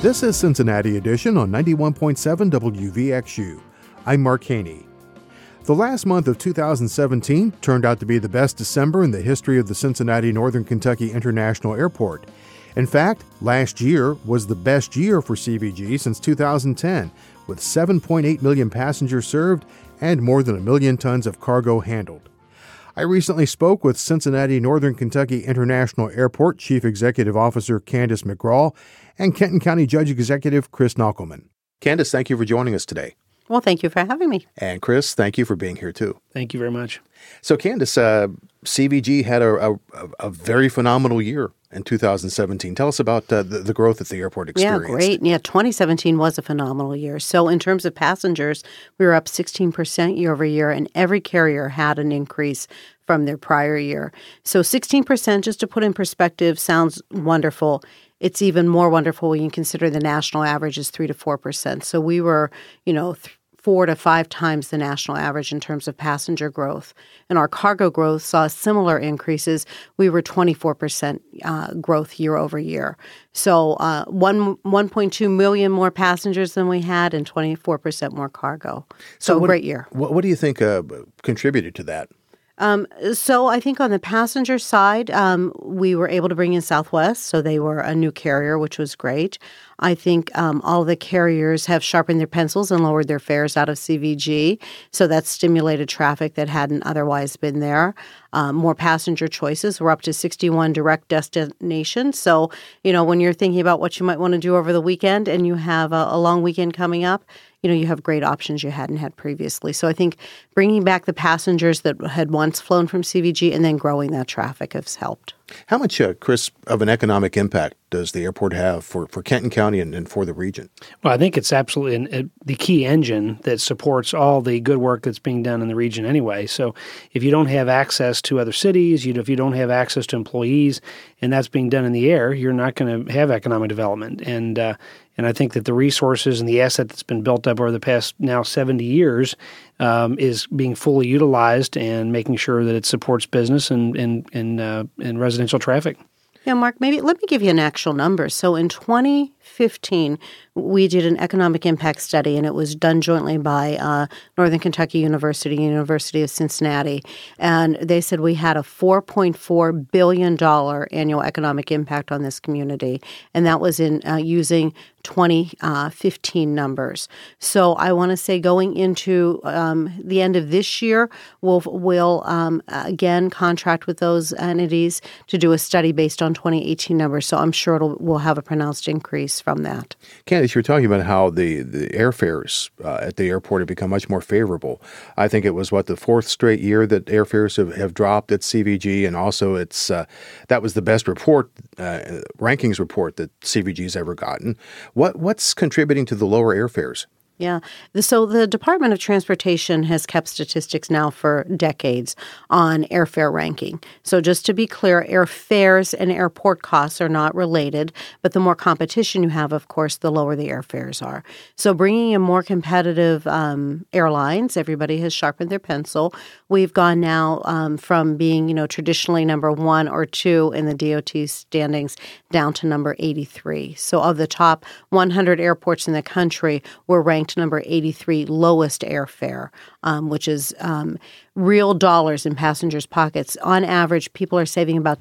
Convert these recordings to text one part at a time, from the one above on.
This is Cincinnati Edition on 91.7 WVXU. I'm Mark Haney. The last month of 2017 turned out to be the best December in the history of the Cincinnati Northern Kentucky International Airport. In fact, last year was the best year for CVG since 2010, with 7.8 million passengers served and more than 1 million tons of cargo handled. I recently spoke with Cincinnati Northern Kentucky International Airport Chief Executive Officer Candace McGraw and Kenton County Judge Executive Chris Knockelman. Candace, thank you for joining us today. Well, thank you for having me. And Chris, thank you for being here too. Thank you very much. So Candace, CVG had a very phenomenal year in 2017. Tell us about the growth that the airport experienced. Yeah, great. Yeah, 2017 was a phenomenal year. So in terms of passengers, we were up 16% year over year, and every carrier had an increase from their prior year. So 16%, just to put in perspective, sounds wonderful. It's even more wonderful when you consider the national average is 3 to 4%. So we were, 4 to 5 times the national average in terms of passenger growth. And our cargo growth saw similar increases. We were 24% growth year over year. So 1.2 million more passengers than we had and 24% more cargo. So great year. What do you think contributed to that? So I think on the passenger side, we were able to bring in Southwest, so they were a new carrier, which was great. I think all the carriers have sharpened their pencils and lowered their fares out of CVG, so that stimulated traffic that hadn't otherwise been there. More passenger choices. We're up to 61 direct destinations. So, when you're thinking about what you might want to do over the weekend and you have a long weekend coming up, you have great options you hadn't had previously. So I think bringing back the passengers that had once flown from CVG and then growing that traffic has helped. How much, Chris, of an economic impact does the airport have for Kenton County and for the region? Well, I think it's absolutely the key engine that supports all the good work that's being done in the region anyway. So if you don't have access to other cities, if you don't have access to employees, and that's being done in the air, you're not going to have economic development. And I think that the resources and the asset that's been built up over the past now 70 years is being fully utilized and making sure that it supports business and residential traffic. Yeah, Mark, let me give you an actual number. So in 2015, we did an economic impact study, and it was done jointly by Northern Kentucky University, University of Cincinnati. And they said we had a $4.4 billion annual economic impact on this community, and that was in using 2015 numbers. So I want to say going into the end of this year, we'll again contract with those entities to do a study based on 2018 numbers. So I'm sure we'll have a pronounced increase from that. Candace, you were talking about how the airfares at the airport have become much more favorable. I think it was, the fourth straight year that airfares have dropped at CVG, and also that was the best rankings report that CVG's ever gotten. What's contributing to the lower airfares? Yeah. So the Department of Transportation has kept statistics now for decades on airfare ranking. So just to be clear, airfares and airport costs are not related, but the more competition you have, of course, the lower the airfares are. So bringing in more competitive airlines, everybody has sharpened their pencil. We've gone now from being, traditionally number 1 or 2 in the DOT standings down to number 83. So of the top 100 airports in the country, we're ranked number 83 lowest airfare, which is real dollars in passengers' pockets. On average, people are saving about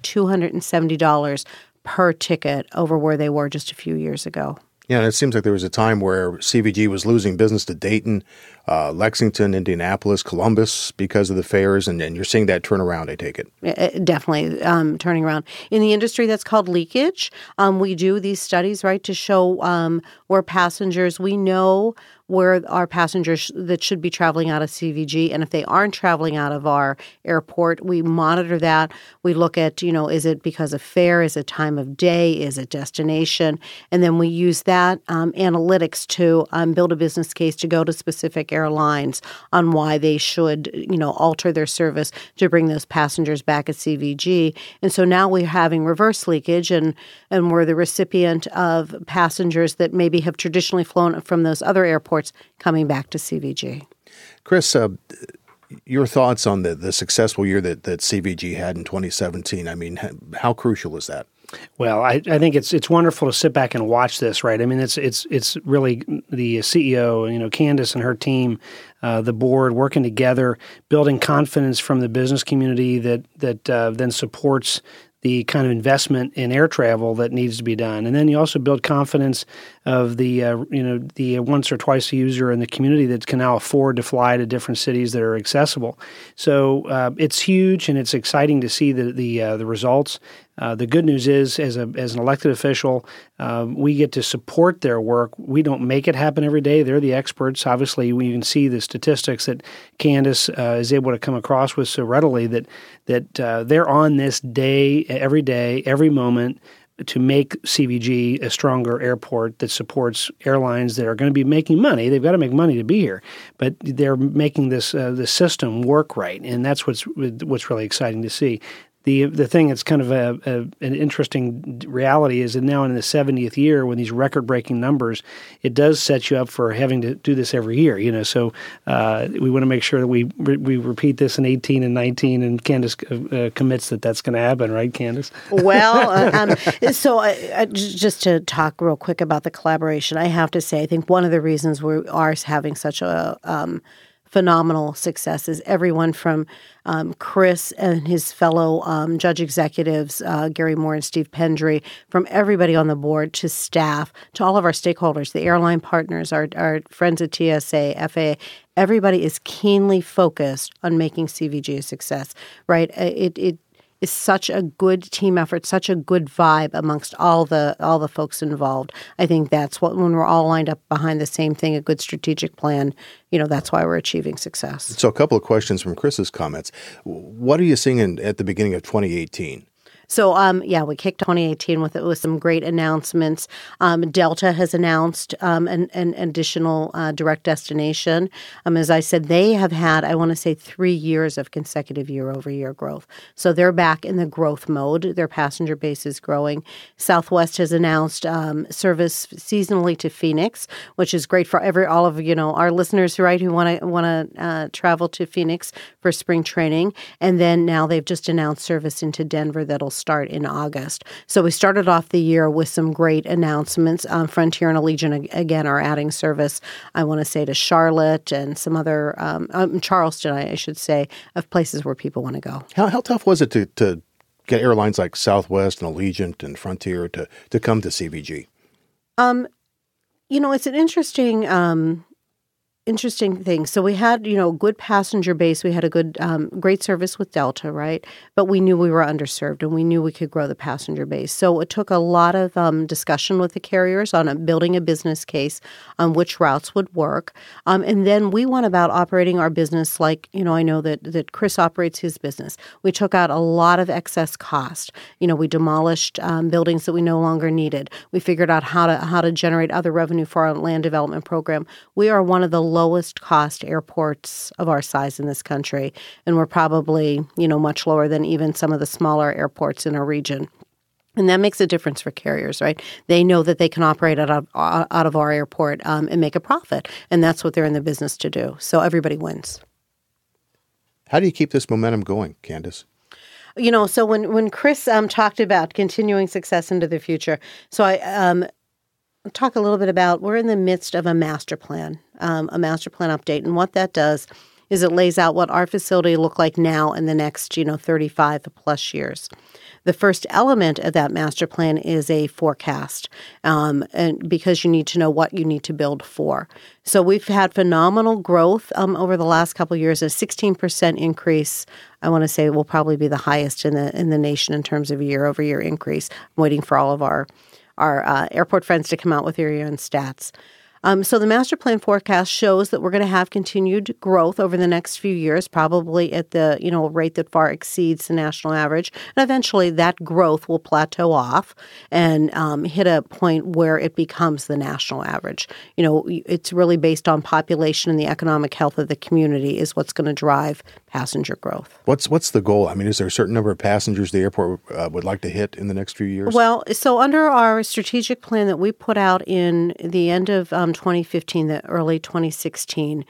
$270 per ticket over where they were just a few years ago. Yeah, and it seems like there was a time where CVG was losing business to Dayton, Lexington, Indianapolis, Columbus because of the fares, and you're seeing that turn around, I take it. Definitely turning around. In the industry, that's called leakage. We do these studies, right, to show where passengers, we know where our passengers that should be traveling out of CVG, and if they aren't traveling out of our airport, we monitor that. We look at, is it because of fare, is it time of day, is it destination, and then we use that analytics to build a business case to go to specific airlines on why they should, alter their service to bring those passengers back at CVG. And so now we're having reverse leakage, and we're the recipient of passengers that maybe have traditionally flown from those other airports coming back to CVG. Chris, your thoughts on the successful year that CVG had in 2017? I mean, how crucial is that? Well, I think it's wonderful to sit back and watch this, right? I mean, it's really the CEO, Candace and her team, the board working together, building confidence from the business community that then supports the kind of investment in air travel that needs to be done. And then you also build confidence of the once or twice a user in the community that can now afford to fly to different cities that are accessible. So it's huge, and it's exciting to see the results. The good news is, as an elected official, we get to support their work. We don't make it happen every day. They're the experts. Obviously, you can see the statistics that Candace is able to come across with so readily that they're on this day, every moment, to make CVG a stronger airport that supports airlines that are going to be making money. They've got to make money to be here, but they're making this system work right, and that's what's really exciting to see. The thing that's kind of an interesting reality is that now in the 70th year, when these record-breaking numbers, it does set you up for having to do this every year. So we want to make sure that we repeat this in 18 and 19, and Candace commits that that's going to happen, right, Candace? Well, so just to talk real quick about the collaboration, I have to say, I think one of the reasons we are having such a phenomenal success is everyone from Chris and his fellow judge executives, Gary Moore and Steve Pendry, from everybody on the board to staff, to all of our stakeholders, the airline partners, our friends at TSA, FAA. Everybody is keenly focused on making CVG a success, right? It is such a good team effort, such a good vibe amongst all the folks involved. I think that's what, when we're all lined up behind the same thing, a good strategic plan, that's why we're achieving success. So a couple of questions from Chris's comments. What are you seeing at the beginning of 2018? So, we kicked 2018 with some great announcements. Delta has announced an additional direct destination. As I said, they have had, I want to say, 3 years of consecutive year-over-year growth. So they're back in the growth mode. Their passenger base is growing. Southwest has announced service seasonally to Phoenix, which is great for all of our listeners, right, who want to travel to Phoenix for spring training. And then now they've just announced service into Denver that'll start in August. So we started off the year with some great announcements. Frontier and Allegiant, again, are adding service, I want to say, to Charlotte and some other, Charleston, I should say, of places where people want to go. How tough was it to get airlines like Southwest and Allegiant and Frontier to come to CVG? It's an interesting thing. So we had, good passenger base. We had a good, great service with Delta, right? But we knew we were underserved, and we knew we could grow the passenger base. So it took a lot of discussion with the carriers on building a business case on which routes would work. And then we went about operating our business like, I know that Chris operates his business. We took out a lot of excess cost. We demolished buildings that we no longer needed. We figured out how to generate other revenue for our land development program. We are one of the lowest cost airports of our size in this country, and we're probably, much lower than even some of the smaller airports in our region. And that makes a difference for carriers, right? They know that they can operate out of our airport and make a profit, and that's what they're in the business to do. So everybody wins. How do you keep this momentum going, Candace? So when Chris talked about continuing success into the future, so I talk a little bit about, we're in the midst of a master plan update. And what that does is it lays out what our facility look like now in the next, 35 plus years. The first element of that master plan is a forecast, and because you need to know what you need to build for. So we've had phenomenal growth over the last couple of years, a 16% increase. I want to say will probably be the highest in the nation in terms of year-over-year increase. I'm waiting for all of our airport friends to come out with their year-end stats. So the master plan forecast shows that we're going to have continued growth over the next few years, probably at the rate that far exceeds the national average. And eventually that growth will plateau off and hit a point where it becomes the national average. It's really based on population, and the economic health of the community is what's going to drive passenger growth. What's the goal? I mean, is there a certain number of passengers the airport would like to hit in the next few years? Well, so under our strategic plan that we put out in the end of 2015, the early 2016,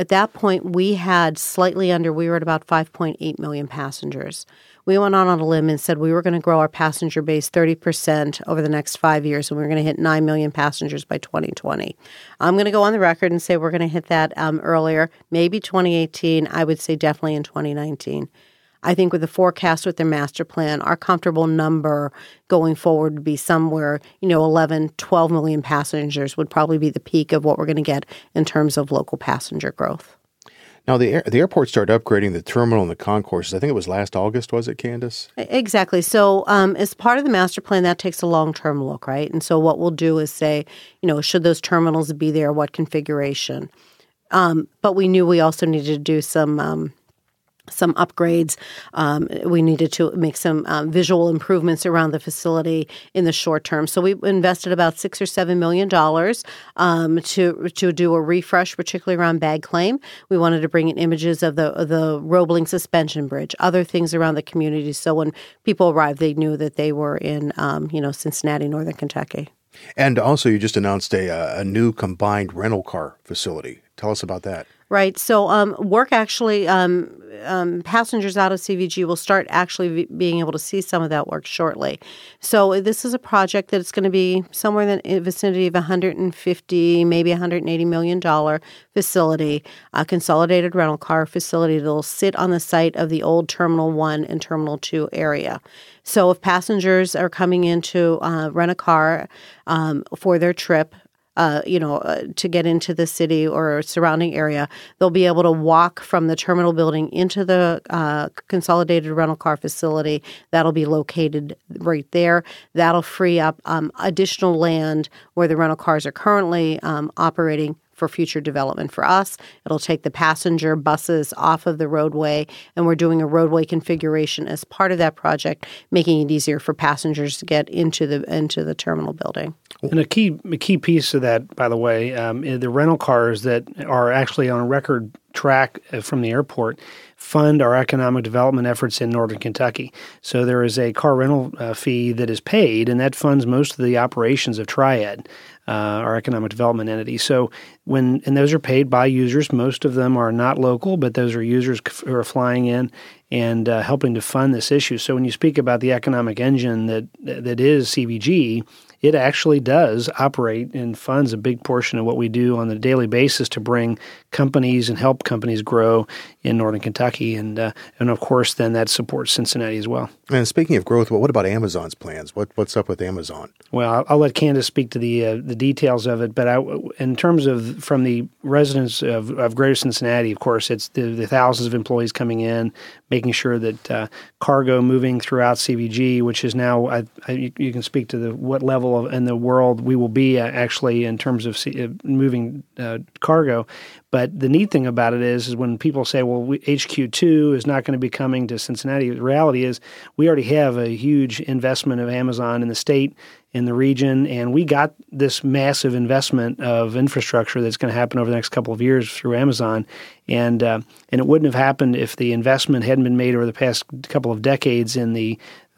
At that point, we were at about 5.8 million passengers. We went on a limb and said we were going to grow our passenger base 30% over the next 5 years, and we were going to hit 9 million passengers by 2020. I'm going to go on the record and say we're going to hit that earlier, maybe 2018. I would say definitely in 2019. I think with the forecast with their master plan, our comfortable number going forward would be somewhere, 11, 12 million passengers would probably be the peak of what we're going to get in terms of local passenger growth. Now, the airport started upgrading the terminal and the concourses. I think it was last August, was it, Candace? Exactly. So as part of the master plan, that takes a long-term look, right? And so what we'll do is say, should those terminals be there, what configuration? But we knew we also needed to do some upgrades. We needed to make some visual improvements around the facility in the short term. So we invested about $6 or $7 million to do a refresh, particularly around bag claim. We wanted to bring in images of the Roebling suspension bridge, other things around the community. So when people arrived, they knew that they were in, Cincinnati, Northern Kentucky. And also, you just announced a new combined rental car facility. Tell us about that. Right. So work actually, passengers out of CVG will start actually being able to see some of that work shortly. So this is a project that's going to be somewhere in the vicinity of $150, maybe $180 million facility, a consolidated rental car facility that will sit on the site of the old Terminal 1 and Terminal 2 area. So if passengers are coming in to rent a car for their trip, to get into the city or surrounding area, they'll be able to walk from the terminal building into the consolidated rental car facility. That'll be located right there. That'll free up additional land where the rental cars are currently operating for future development for us. It'll take the passenger buses off of the roadway, and we're doing a roadway configuration as part of that project, making it easier for passengers to get into the terminal building. And a key piece of that, by the way, the rental cars that are actually on a record track from the airport fund our economic development efforts in Northern Kentucky. So there is a car rental fee that is paid, and that funds most of the operations of Triad, our economic development entity. So and those are paid by users. Most of them are not local, but those are users who are flying in and helping to fund this issue. So when you speak about the economic engine that is CVG, it actually does operate and funds a big portion of what we do on a daily basis to bring companies and help companies grow in Northern Kentucky. And of course, then that supports Cincinnati as well. And speaking of growth, what about Amazon's plans? What's up with Amazon? Well, I'll let Candace speak to the details of it. But in terms of from the residents of Greater Cincinnati, of course, it's the thousands of employees coming in, making sure that cargo moving throughout CVG, which is now, you can speak to what level in the world we will be actually in terms of moving cargo. But the neat thing about it is when people say, well, HQ2 is not going to be coming to Cincinnati, the reality is we already have a huge investment of Amazon in the state, in the region, and we got this massive investment of infrastructure that's going to happen over the next couple of years through Amazon. And it wouldn't have happened if the investment hadn't been made over the past couple of decades in the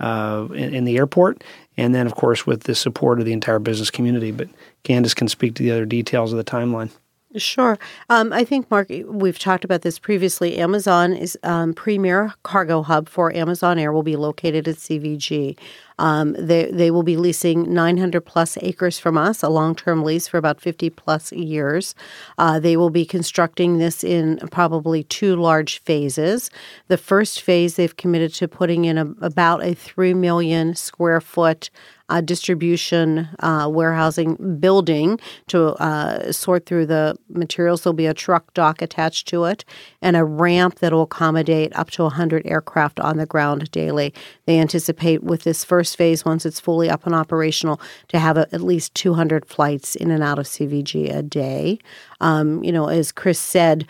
airport, and then, of course, with the support of the entire business community. But Candace can speak to the other details of the timeline. Sure. I think, Mark, we've talked about this previously. Amazon is premier cargo hub for Amazon Air will be located at CVG. They will be leasing 900 plus acres from us, a long-term lease for about 50 plus years. They will be constructing this in probably 2 large phases. The first phase, they've committed to putting in about a 3 million square foot distribution warehousing building to sort through the materials. There'll be a truck dock attached to it and a ramp that will accommodate up to 100 aircraft on the ground daily. They anticipate with this first phase, once it's fully up and operational, to have at least 200 flights in and out of CVG a day. As Chris said,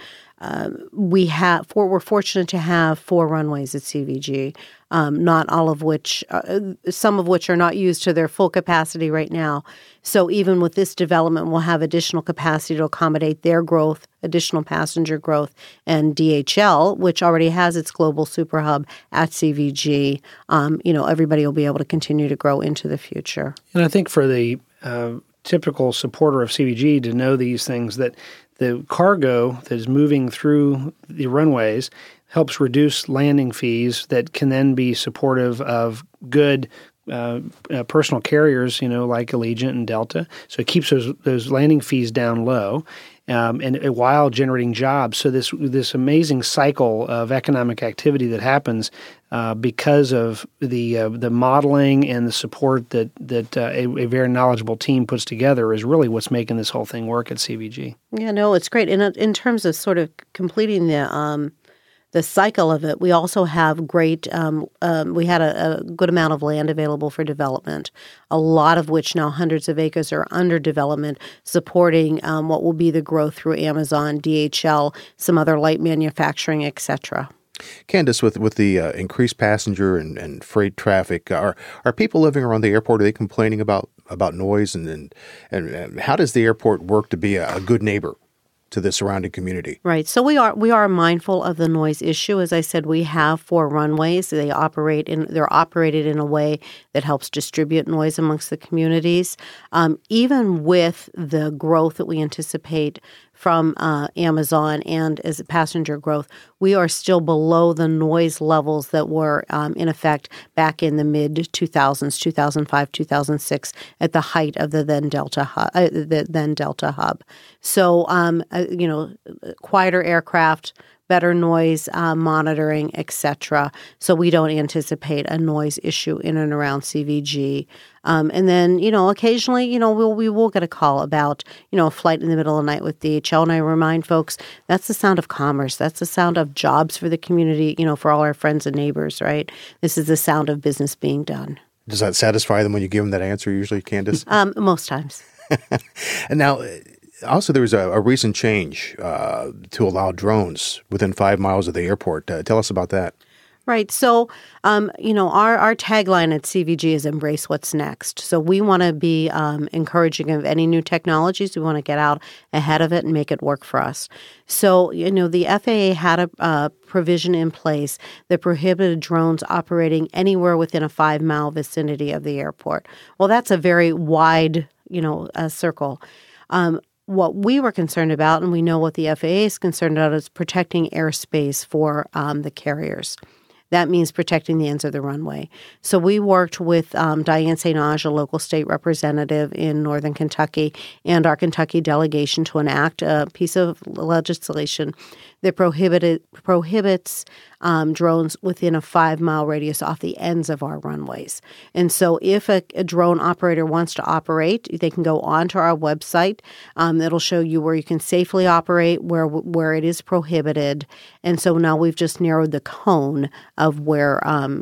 we're fortunate to have 4 runways at CVG, not all of which, some of which are not used to their full capacity right now. So even with this development, we'll have additional capacity to accommodate their growth, additional passenger growth, and DHL, which already has its global super hub at CVG. Everybody will be able to continue to grow into the future. And I think for the typical supporter of CVG to know these things, that the cargo that is moving through the runways helps reduce landing fees that can then be supportive of good personal carriers, like Allegiant and Delta. So it keeps those landing fees down low, and while generating jobs. So this amazing cycle of economic activity that happens because of the modeling and the support that a very knowledgeable team puts together is really what's making this whole thing work at CVG. Yeah, no, it's great. And in terms of sort of completing the cycle of it, we also have great, we had a good amount of land available for development, a lot of which now hundreds of acres are under development, supporting what will be the growth through Amazon, DHL, some other light manufacturing, et cetera. Candace, with the increased passenger and freight traffic, are people living around the airport, are they complaining about noise? And how does the airport work to be a good neighbor to the surrounding community? Right. So we are mindful of the noise issue. As I said, we have 4 runways. They're operated in a way that helps distribute noise amongst the communities. Even with the growth that we anticipate from Amazon and as passenger growth, we are still below the noise levels that were in effect back in the mid-2000s, 2005, 2006, at the height of the then Delta hub. So, quieter aircraft, better noise monitoring, etc. So we don't anticipate a noise issue in and around CVG. And then, occasionally, we will get a call about, a flight in the middle of the night with DHL. And I remind folks, that's the sound of commerce. That's the sound of jobs for the community, for all our friends and neighbors, right? This is the sound of business being done. Does that satisfy them when you give them that answer usually, Candace? Most times. And now, also, there was a recent change to allow drones within 5 miles of the airport. Tell us about that. Right. So, our tagline at CVG is embrace what's next. So we want to be encouraging of any new technologies. We want to get out ahead of it and make it work for us. So, the FAA had a provision in place that prohibited drones operating anywhere within a 5-mile vicinity of the airport. Well, that's a very wide, circle. What we were concerned about, and we know what the FAA is concerned about, is protecting airspace for the carriers. That means protecting the ends of the runway. So we worked with Diane St. Onge, a local state representative in northern Kentucky, and our Kentucky delegation to enact a piece of legislation that prohibits drones within a 5-mile radius off the ends of our runways. And so if a drone operator wants to operate, they can go onto our website. It'll show you where you can safely operate, where it is prohibited. And so now we've just narrowed the cone of where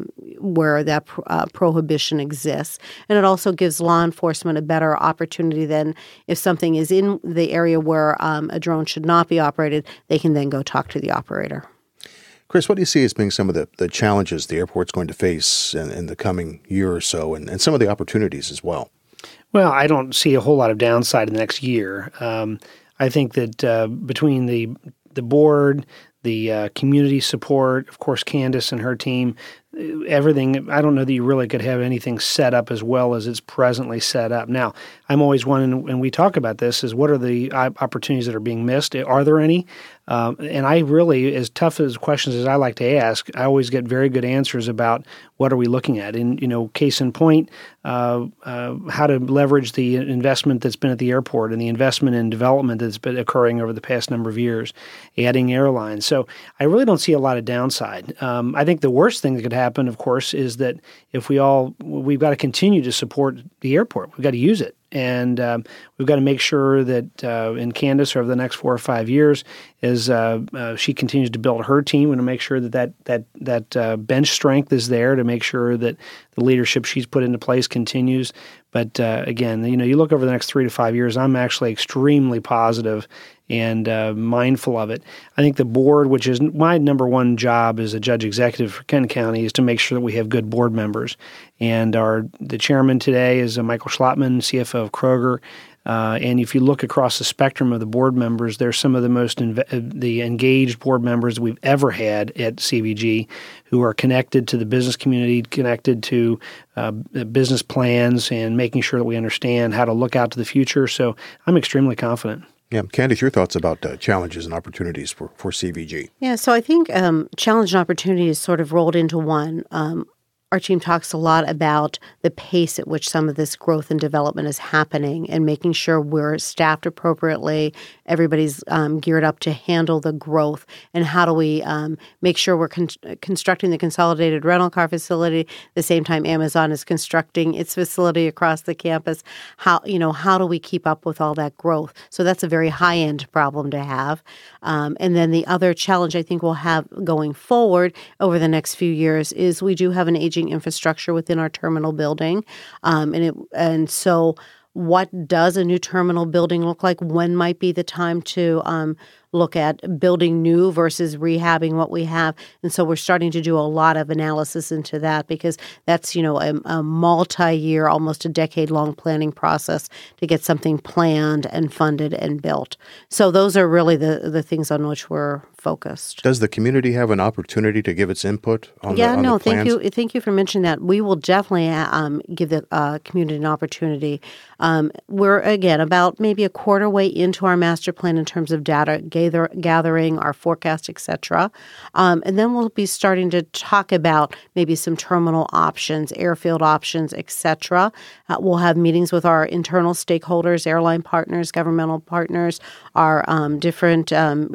that prohibition exists. And it also gives law enforcement a better opportunity than if something is in the area where a drone should not be operated, they can then go talk to the operator. Chris, what do you see as being some of the challenges the airport's going to face in the coming year or so, and some of the opportunities as well? Well, I don't see a whole lot of downside in the next year. I think that between the board, the community support, of course, Candace and her team, everything, I don't know that you really could have anything set up as well as it's presently set up. Now, I'm always one, and we talk about this, is what are the opportunities that are being missed? Are there any? And I really, as tough as questions as I like to ask, I always get very good answers about what are we looking at. And, case in point, how to leverage the investment that's been at the airport and the investment in development that's been occurring over the past number of years, adding airlines. So I really don't see a lot of downside. I think the worst thing that could happen, of course, is that if we've got to continue to support the airport. We've got to use it. And we've got to make sure that in Candace over the next 4 or 5 years, as she continues to build her team, and to make sure that bench strength is there to make sure that the leadership she's put into place continues. But again, you look over the next 3 to 5 years, I'm actually extremely positive and mindful of it. I think the board, which is my number one job as a judge executive for Kent County, is to make sure that we have good board members. And the chairman today is Michael Schlotman, CFO of Kroger. And if you look across the spectrum of the board members, they're some of the most the engaged board members we've ever had at CVG, who are connected to the business community, connected to business plans, and making sure that we understand how to look out to the future. So I'm extremely confident. Yeah, Candace, your thoughts about challenges and opportunities for CVG? Yeah, so I think challenge and opportunity is sort of rolled into one. Our team talks a lot about the pace at which some of this growth and development is happening and making sure we're staffed appropriately, everybody's geared up to handle the growth, and how do we make sure we're constructing the consolidated rental car facility the same time Amazon is constructing its facility across the campus. How do we keep up with all that growth? So that's a very high-end problem to have. And then the other challenge I think we'll have going forward over the next few years is we do have an aging infrastructure within our terminal building. And so what does a new terminal building look like? When might be the time to look at building new versus rehabbing what we have? And so we're starting to do a lot of analysis into that, because that's, a multi-year, almost a decade-long planning process to get something planned and funded and built. So those are really the things on which we're focused. Does the community have an opportunity to give its input on the plans? Thank you for mentioning that. We will definitely give the community an opportunity. We're, again, about maybe a quarter way into our master plan in terms of data gathering, our forecast, et cetera. And then we'll be starting to talk about maybe some terminal options, airfield options, et cetera. We'll have meetings with our internal stakeholders, airline partners, governmental partners, our different,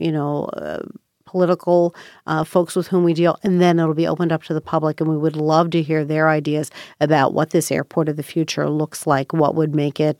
political folks with whom we deal, and then it'll be opened up to the public, and we would love to hear their ideas about what this airport of the future looks like, what would make it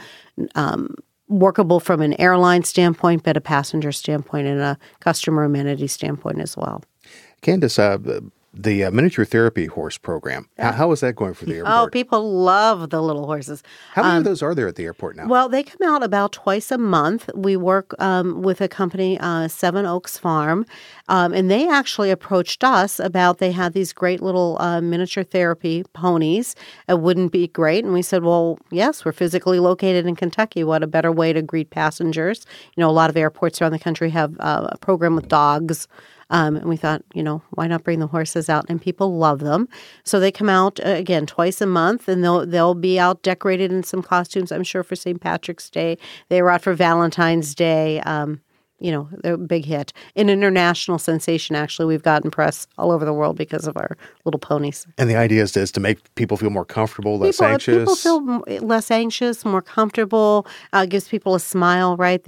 workable from an airline standpoint, but a passenger standpoint and a customer amenity standpoint as well. Candace, the miniature therapy horse program, how is that going for the airport? Oh, people love the little horses. How many of those are there at the airport now? Well, they come out about twice a month. We work with a company, Seven Oaks Farm, and they actually approached us about they had these great little miniature therapy ponies. It wouldn't be great. And we said, well, yes, we're physically located in Kentucky. What a better way to greet passengers. A lot of airports around the country have a program with dogs. And we thought, why not bring the horses out? And people love them. So they come out, again, twice a month, and they'll be out decorated in some costumes, I'm sure, for St. Patrick's Day. They were out for Valentine's Day. They're a big hit. An international sensation, actually. We've gotten press all over the world because of our little ponies. And the idea is to make people feel more comfortable, less anxious. People feel less anxious, more comfortable, gives people a smile, right?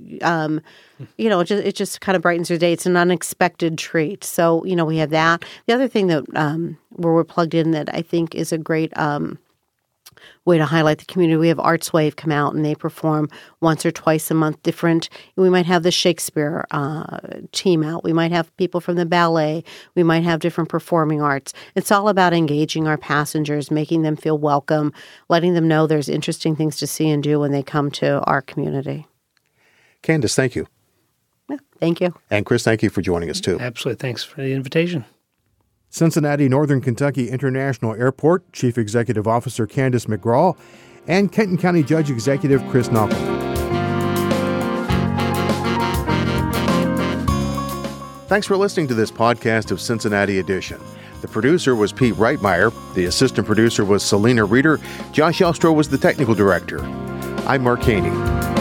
It just kind of brightens your day. It's an unexpected treat. So, we have that. The other thing that where we're plugged in that I think is a great way to highlight the community. We have Arts Wave come out, and they perform once or twice a month different. We might have the Shakespeare team out. We might have people from the ballet. We might have different performing arts. It's all about engaging our passengers, making them feel welcome, letting them know there's interesting things to see and do when they come to our community. Candace, thank you. Yeah, thank you. And Chris, thank you for joining us too. Absolutely. Thanks for the invitation. Cincinnati Northern Kentucky International Airport Chief Executive Officer Candace McGraw and Kenton County Judge Executive Chris Knopple. Thanks for listening to this podcast of Cincinnati Edition. The producer was Pete Reitmeyer. The assistant producer was Selena Reeder. Josh Elstro was the technical director. I'm Mark Haney.